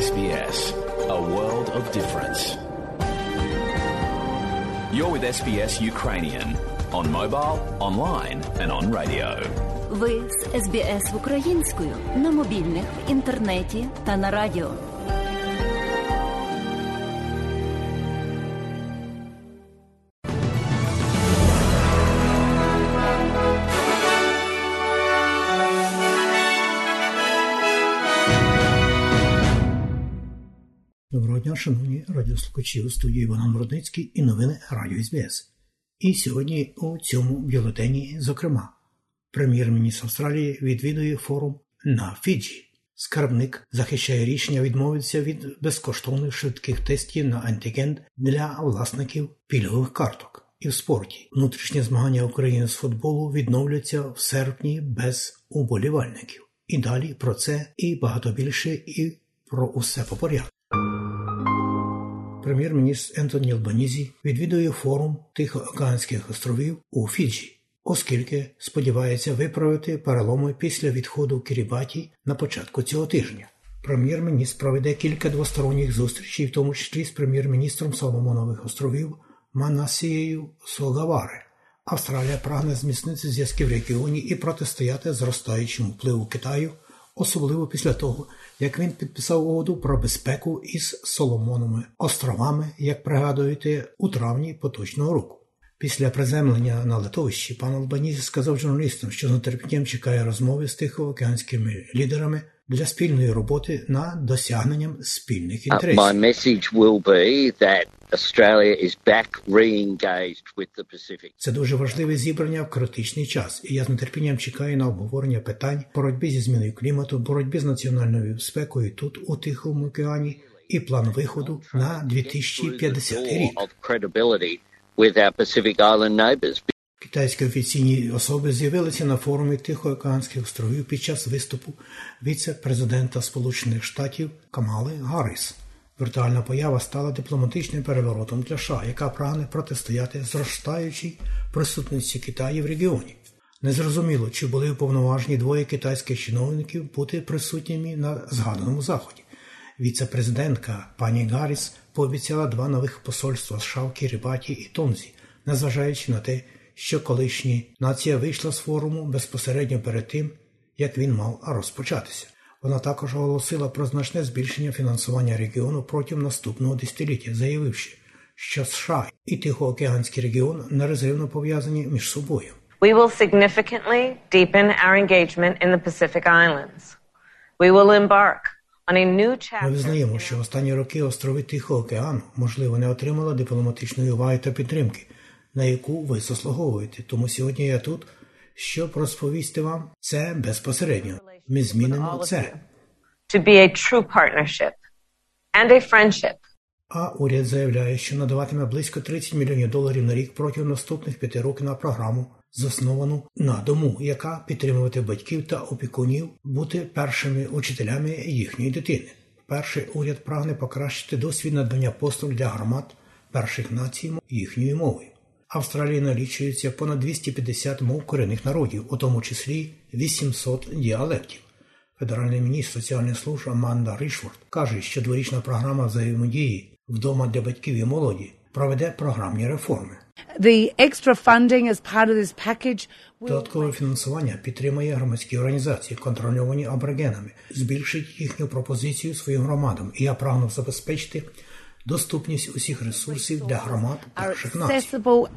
SBS, a world of difference. You're with SBS Ukrainian on mobile, online and on radio. Ви з SBS українською на мобільних, в інтернеті та на радіо. Доброго дня, шановні радіослухачі, у студії Іван Бродницький і новини Радіо СБС. І сьогодні у цьому бюлетені, зокрема, прем'єр-міністр Австралії відвідує форум на Фіджі. Скарбник захищає рішення відмовитися від безкоштовних швидких тестів на антиген для власників пільгових карток. І в спорті внутрішні змагання України з футболу відновляться в серпні без уболівальників. І далі про це і багато більше, і про усе по порядку. Прем'єр-міністр Ентоні Албанізі відвідує форум Тихоокеанських островів у Фіджі, оскільки сподівається виправити переломи після відходу Кірібаті на початку цього тижня. Прем'єр-міністр проведе кілька двосторонніх зустрічей, в тому числі з прем'єр-міністром Соломонових островів Манасією Согаваре. Австралія прагне зміцнити зв'язки в регіоні і протистояти зростаючому впливу Китаю, особливо після того, як він підписав угоду про безпеку із Соломоновими островами, як пригадуєте, у травні поточного року. Після приземлення на литовищі пан Албанізі сказав журналістам, що з нетерпінням чекає розмови з тихоокеанськими лідерами для спільної роботи над досягненням спільних інтересів. My message will be that Australia is back re-engaged with the Pacific. Це дуже важливе зібрання в критичний час, і я з нетерпінням чекаю на обговорення питань боротьби зі зміною клімату, боротьби з національною безпекою тут, у Тихому океані, і план виходу на 2050 рік. Китайські офіційні особи з'явилися на форумі Тихоокеанських островів під час виступу віце-президента Сполучених Штатів Камали Гарріс. Віртуальна поява стала дипломатичним переворотом для США, яка прагне протистояти зростаючій присутності Китаю в регіоні. Незрозуміло, чи були уповноважені двоє китайських чиновників бути присутніми на згаданому заході. Віце-президентка пані Гарріс пообіцяла 2 нових посольства США в Кірібаті і Тонзі, незважаючи на те, що колишня нація вийшла з форуму безпосередньо перед тим, як він мав розпочатися. Вона також оголосила про значне збільшення фінансування регіону протягом наступного десятиліття, заявивши, що США і Тихоокеанський регіон нерозривно пов'язані між собою. We will significantly deepen our engagement in the Pacific Islands. We will embark on a new chapter. Ми визнаємо, що в останні роки острови Тихого океану, можливо, не отримали дипломатичної уваги та підтримки, на яку ви заслуговуєте. Тому сьогодні я тут, щоб розповісти вам це безпосередньо. Ми змінимо це. To be a true partnership and a friendship. А уряд заявляє, що надаватиме близько $30 мільйонів на рік протягом наступних 5 років на програму, засновану на дому, яка підтримувати батьків та опікунів бути першими учителями їхньої дитини. Перший уряд прагне покращити досвід надання послуг для громад перших націй їхньою мовою. Австралії налічується понад 250 мов корінних народів, у тому числі 800 діалектів. Федеральний міністр соціальних служб Аманда Рішфорд каже, що дворічна програма взаємодії «Вдома для батьків і молоді» проведе програмні реформи. Додаткове фінансування підтримує громадські організації, контрольовані аборигенами, збільшить їхню пропозицію своїм громадам. І я прагну забезпечити доступність усіх ресурсів для громад перших націй.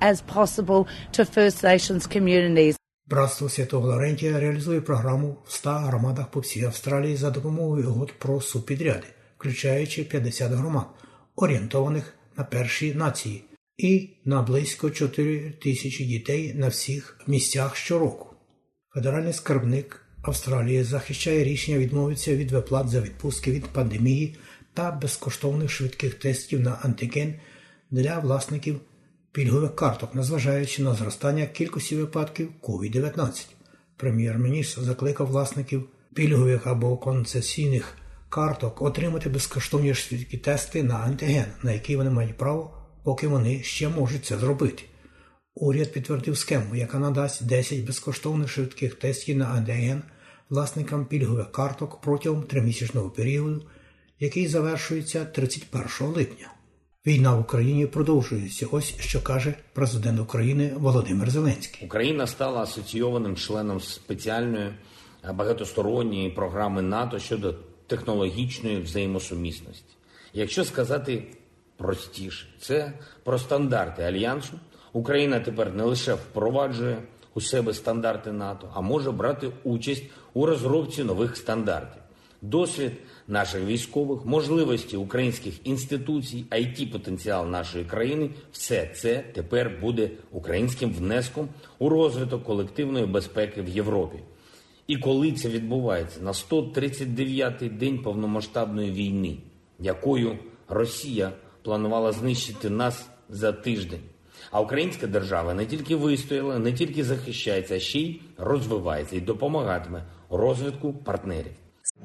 Братство Святого Лаврентія реалізує програму в 100 громадах по всій Австралії за допомогою угод про субпідряди, включаючи 50 громад, орієнтованих на перші нації, і на близько 4 тисячі дітей на всіх місцях щороку. Федеральний скарбник Австралії захищає рішення відмовитися від виплат за відпустки від пандемії та безкоштовних швидких тестів на антиген для власників пільгових карток, незважаючи на зростання кількості випадків COVID-19. Прем'єр-міністр закликав власників пільгових або концесійних карток отримати безкоштовні швидкі тести на антиген, на які вони мають право, поки вони ще можуть це зробити. Уряд підтвердив схему, яка надасть 10 безкоштовних швидких тестів на антиген власникам пільгових карток протягом 3-місячного періоду, який завершується 31 липня. Війна в Україні продовжується. Ось що каже президент України Володимир Зеленський. Україна стала асоційованим членом спеціальної багатосторонньої програми НАТО щодо технологічної взаємосумісності. Якщо сказати простіше, це про стандарти Альянсу. Україна тепер не лише впроваджує у себе стандарти НАТО, а може брати участь у розробці нових стандартів. Досвід наших військових, можливості українських інституцій, IT-потенціал нашої країни – все це тепер буде українським внеском у розвиток колективної безпеки в Європі. І коли це відбувається на 139-й день повномасштабної війни, якою Росія планувала знищити нас за тиждень, а українська держава не тільки вистояла, не тільки захищається, а ще й розвивається і допомагатиме у розвитку партнерів.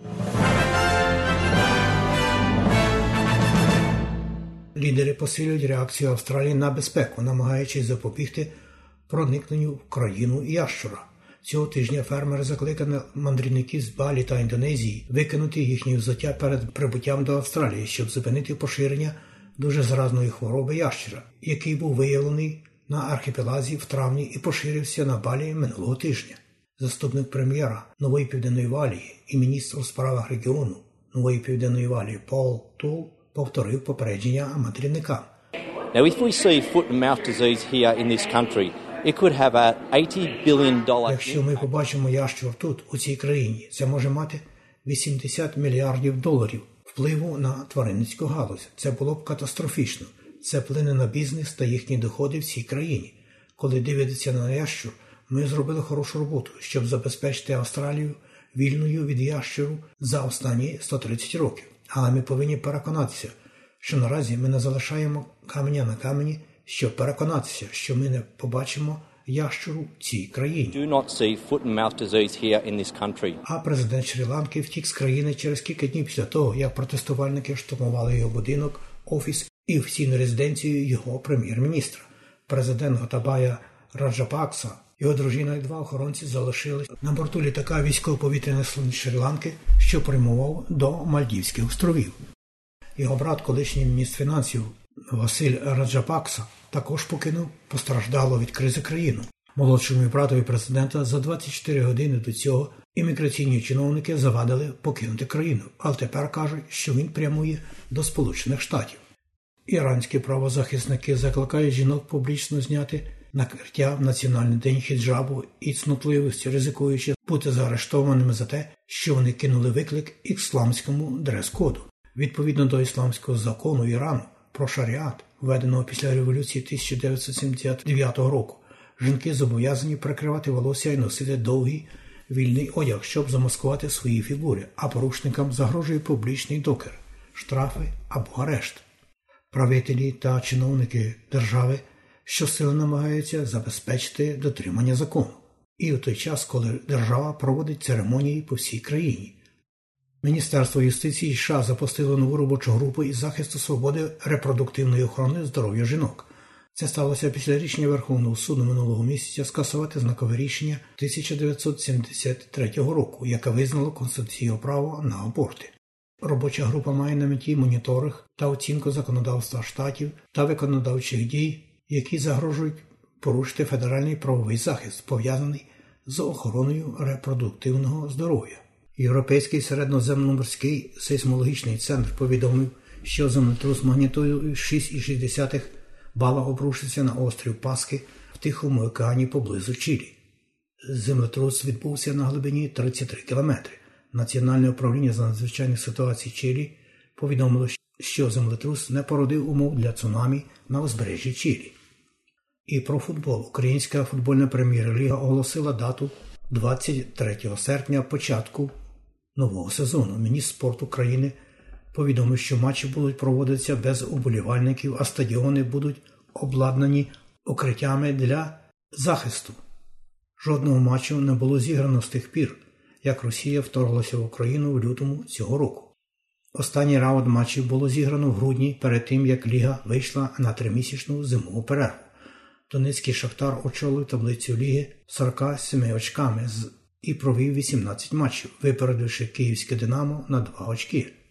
Лідери посилюють реакцію Австралії на безпеку, намагаючись запобігти проникненню в країну ящура. Цього тижня фермери закликали мандрівників з Балі та Індонезії викинути їхні взуття перед прибуттям до Австралії, щоб зупинити поширення дуже заразної хвороби ящура, який був виявлений на архіпелазі в травні і поширився на Балі минулого тижня. Заступник прем'єра Нової Південної Валії і міністр у справах регіону Нової Південної Валії Пол Тул повторив попередження мандрівникам. Now, if we see foot and mouth disease here in this country, it could have a $80 billion. Якщо ми побачимо ящур тут, у цій країні, це може мати $80 мільярдів впливу на тваринницьку галузь. Це було б катастрофічно. Це вплине на бізнес та їхні доходи в цій країні. Коли дивитися на ящур, ми зробили хорошу роботу, щоб забезпечити Австралію вільною від ящуру за останні 130 років. Але ми повинні переконатися, що наразі ми не залишаємо каменя на камені, щоб переконатися, що ми не побачимо ящуру в цій країні. Do not see foot and mouth disease here in this country. А президент Шрі-Ланки втік з країни через кілька днів після того, як протестувальники штурмували його будинок, офіс і офіційну резиденцію його прем'єр-міністра. Президент Готабая Раджапакса, його дружина і 2 охоронці залишились на борту літака військово-повітряних сил Шрі-Ланки, що прямував до Мальдівських островів. Його брат, колишній міністр фінансів Василь Раджапакса, також покинув постраждалу від кризи країну. Молодшому братові президента за 24 години до цього імміграційні чиновники завадили покинути країну, але тепер кажуть, що він прямує до Сполучених Штатів. Іранські правозахисники закликають жінок публічно зняти накриття в Національний день хіджабу і цнотливості, ризикуючи бути заарештованими за те, що вони кинули виклик ісламському дрес-коду. Відповідно до ісламського закону Ірану про шаріат, введеного після революції 1979 року, жінки зобов'язані прикривати волосся і носити довгий вільний одяг, щоб замаскувати свої фігури, а порушникам загрожує публічний докір, штрафи або арешт. Правителі та чиновники держави щосили намагаються забезпечити дотримання закону. І у той час, коли держава проводить церемонії по всій країні. Міністерство юстиції США запустило нову робочу групу із захисту свободи репродуктивної охорони здоров'я жінок. Це сталося після рішення Верховного суду минулого місяця скасувати знакове рішення 1973 року, яке визнало конституційне право на аборти. Робоча група має на меті моніторинг та оцінку законодавства штатів та виконавчих дій, які загрожують порушити федеральний правовий захист, пов'язаний з охороною репродуктивного здоров'я. Європейський середземноморський сейсмологічний центр повідомив, що землетрус магнітудою 6,6 бала обрушився на острів Пасхи в Тихому океані поблизу Чилі. Землетрус відбувся на глибині 33 кілометри. Національне управління з надзвичайних ситуацій Чилі повідомило, що землетрус не породив умов для цунамі на узбережжі Чилі. І про футбол. Українська футбольна прем'єр-ліга оголосила дату 23 серпня початку нового сезону. Міністр спорту країни повідомив, що матчі будуть проводитися без уболівальників, а стадіони будуть обладнані укриттями для захисту. Жодного матчу не було зіграно з тих пір, як Росія вторглася в Україну в лютому цього року. Останній раунд матчів було зіграно в грудні перед тим, як Ліга вийшла на 3-місячну зимову перерву. Донецький Шахтар очолив таблицю Ліги 47 очками і провів 18 матчів, випередивши Київське Динамо на 2 очки.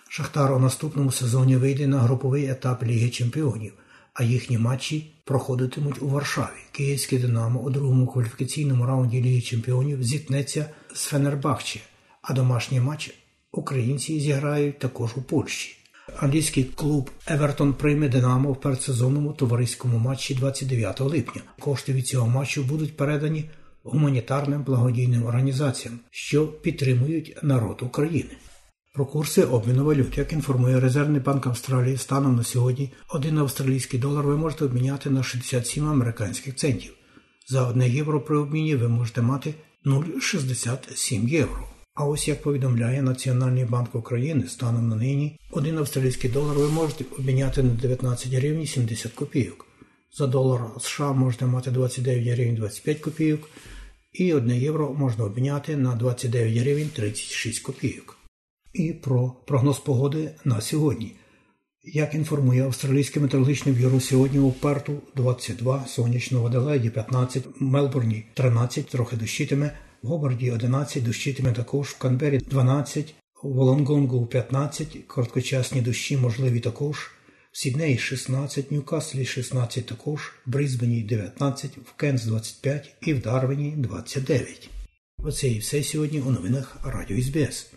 Шахтар у наступному сезоні вийде на груповий етап Ліги Чемпіонів, а їхні матчі проходитимуть у Варшаві. Київське «Динамо» у другому кваліфікаційному раунді Ліги Чемпіонів зіткнеться з Фенербахче, а домашній матч українці зіграють також у Польщі. Англійський клуб «Евертон» прийме «Динамо» в передсезонному товариському матчі 29 липня. Кошти від цього матчу будуть передані гуманітарним благодійним організаціям, що підтримують народ України. Про курси обміну валют. Як інформує Резервний банк Австралії, станом на сьогодні 1 австралійський долар ви можете обміняти на 67 американських центів. За 1 євро при обміні ви можете мати 0,67 євро. А ось як повідомляє Національний банк України, станом на нині 1 австралійський долар ви можете обміняти на 19 гривень 70 копійок. За долар США можете мати 29 гривень 25 копійок і 1 євро можна обміняти на 29 гривень 36 копійок. І про прогноз погоди на сьогодні. Як інформує Австралійське метеорологічне бюро, сьогодні у Перту 22, сонячно, в Аделаїді 15, в Мелбурні 13, трохи дощитиме, в Гобарді 11, дощитиме також, в Канбері 12, в Волонгонгу 15, короткочасні дощі можливі також, в Сіднеї 16, в Ньюкаслі 16 також, в Брисбені 19, в Кенс 25 і в Дарвіні 29. Оце і все сьогодні у новинах Радіо СБС.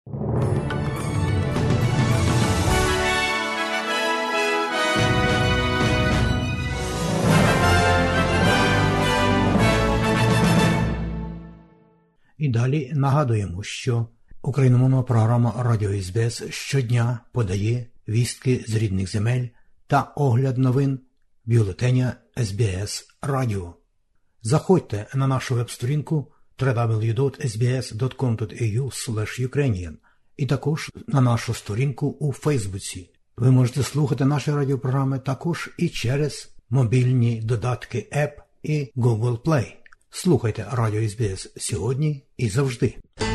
І далі нагадуємо, що україномовна програма Радіо СБС щодня подає вістки з рідних земель та огляд новин бюлетеня СБС Радіо. Заходьте на нашу веб-сторінку www.sbs.com.au/Ukrainian і також на нашу сторінку у Фейсбуці. Ви можете слухати наші радіопрограми також і через мобільні додатки App і Google Play. Слухайте Радіо СБС сьогодні і завжди.